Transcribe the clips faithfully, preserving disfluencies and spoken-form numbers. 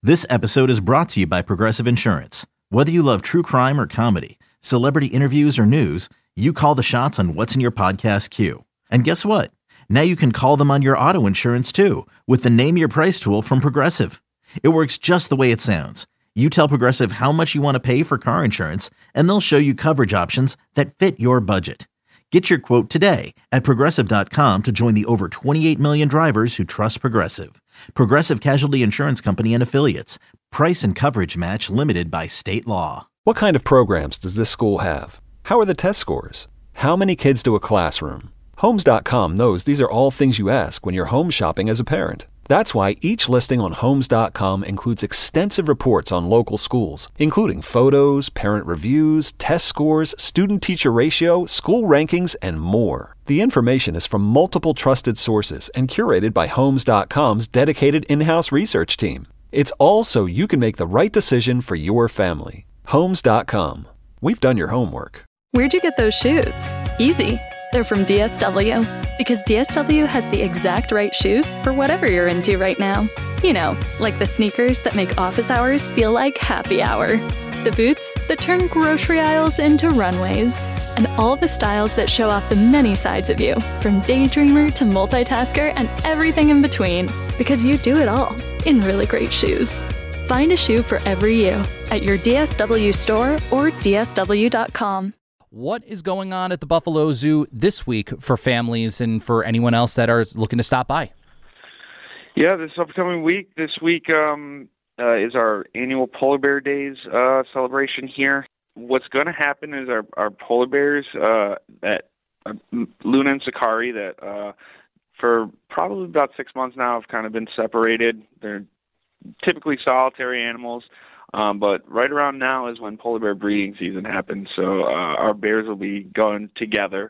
This episode is brought to you by Progressive Insurance. Whether you love true crime or comedy, celebrity interviews or news, you call the shots on what's in your podcast queue. And guess what? Now you can call them on your auto insurance too with the Name Your Price tool from Progressive. It works just the way it sounds. You tell Progressive how much you want to pay for car insurance, and they'll show you coverage options that fit your budget. Get your quote today at Progressive dot com to join the over twenty-eight million drivers who trust Progressive. Progressive Casualty Insurance Company and Affiliates. Price and coverage match limited by state law. What kind of programs does this school have? How are the test scores? How many kids to a classroom? Homes dot com knows these are all things you ask when you're home shopping as a parent. That's why each listing on Homes dot com includes extensive reports on local schools, including photos, parent reviews, test scores, student-teacher ratio, school rankings, and more. The information is from multiple trusted sources and curated by Homes dot com's dedicated in-house research team. It's all so you can make the right decision for your family. Homes dot com. We've done your homework. Where'd you get those shoes? Easy. They're from D S W. Because D S W has the exact right shoes for whatever you're into right now. You know, like the sneakers that make office hours feel like happy hour. The boots that turn grocery aisles into runways. And all the styles that show off the many sides of you, from daydreamer to multitasker and everything in between. Because you do it all in really great shoes. Find a shoe for every you at your D S W store or D S W dot com. What is going on at the Buffalo Zoo this week for families and for anyone else that are looking to stop by? Yeah, this upcoming week, this week um, uh, is our annual Polar Bear Days uh, celebration here. What's going to happen is our, our polar bears, uh, that uh, Luna and Sakari, that uh, for probably about six months now have kind of been separated. They're typically solitary animals. Um, but right around now is when polar bear breeding season happens, so uh, our bears will be going together,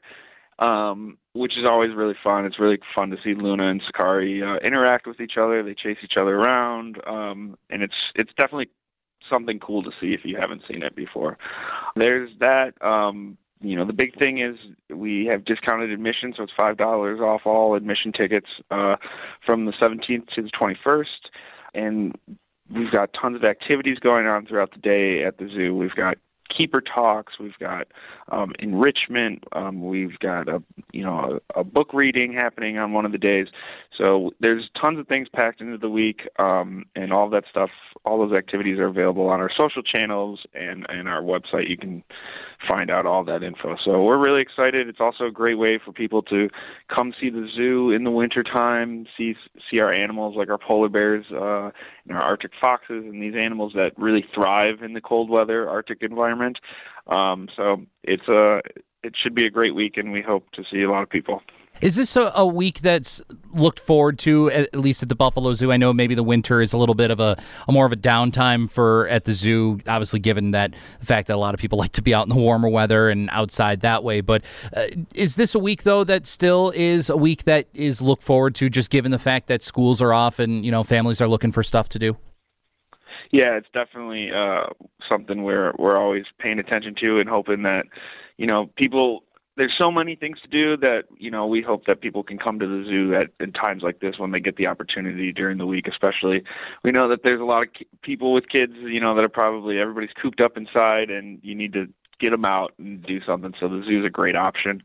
um, which is always really fun. It's really fun to see Luna and Sakari uh, interact with each other. They chase each other around, um, and it's it's definitely something cool to see if you haven't seen it before. There's that. Um, you know, the big thing is we have discounted admission, so it's five dollars off all admission tickets uh, from the seventeenth to the twenty-first, and we've got tons of activities going on throughout the day at the zoo. We've got keeper talks. We've got um, enrichment. Um, we've got a you know a, a book reading happening on one of the days. So there's tons of things packed into the week, um, and all that stuff. All those activities are available on our social channels and, and our website. You can find out all that info. So we're really excited. It's also a great way for people to come see the zoo in the wintertime, see see our animals like our polar bears uh, and our Arctic foxes and these animals that really thrive in the cold weather Arctic environment. Um, so it's a it should be a great week, and we hope to see a lot of people. Is this a, a week that's looked forward to, at least at the Buffalo Zoo? I know maybe the winter is a little bit of a, a more of a downtime for at the zoo, obviously given that the fact that a lot of people like to be out in the warmer weather and outside that way. But uh, is this a week, though, that still is a week that is looked forward to, just given the fact that schools are off and, you know, families are looking for stuff to do? Yeah, it's definitely uh, something we're, we're always paying attention to and hoping that, you know, people... There's so many things to do that, you know, we hope that people can come to the zoo at, at times like this when they get the opportunity during the week, especially. We know that there's a lot of ki- people with kids, you know, that are probably, everybody's cooped up inside, and you need to get them out and do something. So the zoo is a great option.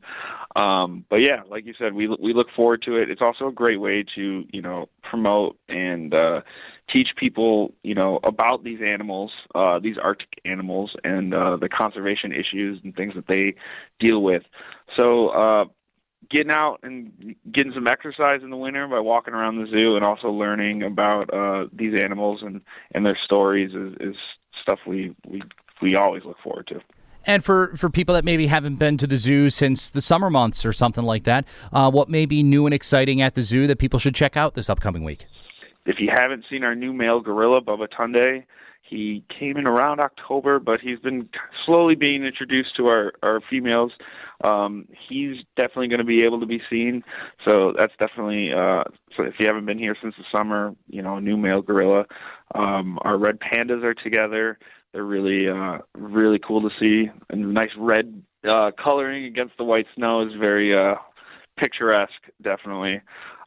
Um, but yeah, like you said, we we look forward to it. It's also a great way to, you know, promote and uh, teach people, you know, about these animals, uh, these Arctic animals, and uh, the conservation issues and things that they deal with. So uh, getting out and getting some exercise in the winter by walking around the zoo, and also learning about uh, these animals and, and their stories is, is stuff we, we we always look forward to. And for, for people that maybe haven't been to the zoo since the summer months or something like that, uh, what may be new and exciting at the zoo that people should check out this upcoming week? If you haven't seen our new male gorilla, Bubba Tunde, he came in around October, but he's been slowly being introduced to our, our females. Um, he's definitely going to be able to be seen. So that's definitely, uh, so if you haven't been here since the summer, you know, a new male gorilla. Um, our red pandas are together. They're really, uh, really cool to see. And the nice red uh, coloring against the white snow is very uh, picturesque, definitely.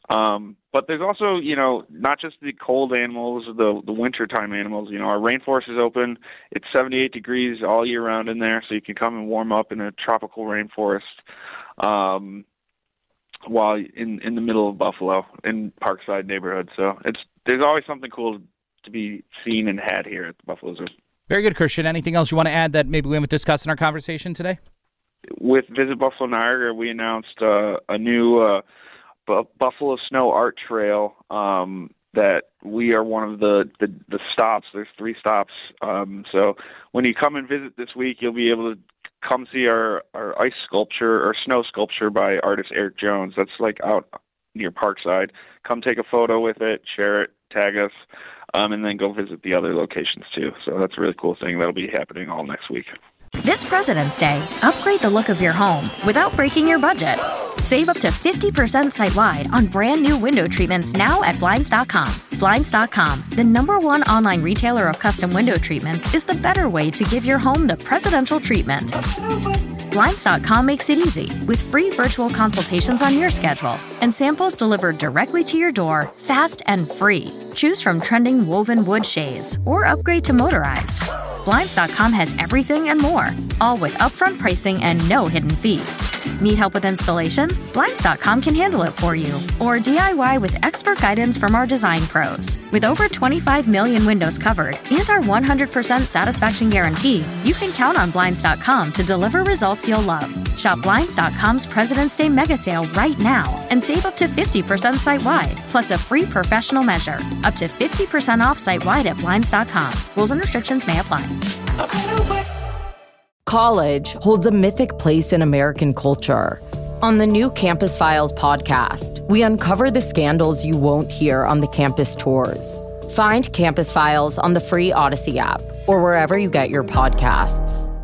Um, but there's also, you know, not just the cold animals, the the wintertime animals. You know, our rainforest is open. It's seventy-eight degrees all year round in there, so you can come and warm up in a tropical rainforest um, while in in the middle of Buffalo in Parkside neighborhood. So it's there's always something cool to be seen and had here at the Buffalo Zoo. Very good, Christian. Anything else you want to add that maybe we haven't discussed in our conversation today? With Visit Buffalo Niagara, we announced uh, a new uh, B- Buffalo Snow Art Trail um, that we are one of the, the, the stops. There's three stops. Um, so when you come and visit this week, you'll be able to come see our, our ice sculpture or snow sculpture by artist Eric Jones. That's like out near Parkside. Come take a photo with it, share it, tag us, um, and then go visit the other locations too. So that's a really cool thing. That'll be happening all next week. This President's Day, upgrade the look of your home without breaking your budget. Save up to fifty percent site-wide on brand new window treatments now at Blinds dot com. Blinds dot com, the number one online retailer of custom window treatments, is the better way to give your home the presidential treatment. Blinds dot com makes it easy with free virtual consultations on your schedule and samples delivered directly to your door, fast and free. Choose from trending woven wood shades or upgrade to motorized. Blinds dot com has everything and more, all with upfront pricing and no hidden fees. Need help with installation? Blinds dot com can handle it for you. Or D I Y with expert guidance from our design pros. With over twenty-five million windows covered and our one hundred percent satisfaction guarantee, you can count on Blinds dot com to deliver results you'll love. Shop Blinds dot com's President's Day mega sale right now and save up to fifty percent site-wide, plus a free professional measure. Up to fifty percent off site-wide at Blinds dot com. Rules and restrictions may apply. College holds a mythic place in American culture. On the new Campus Files podcast, we uncover the scandals you won't hear on the campus tours. Find Campus Files on the free Odyssey app or wherever you get your podcasts.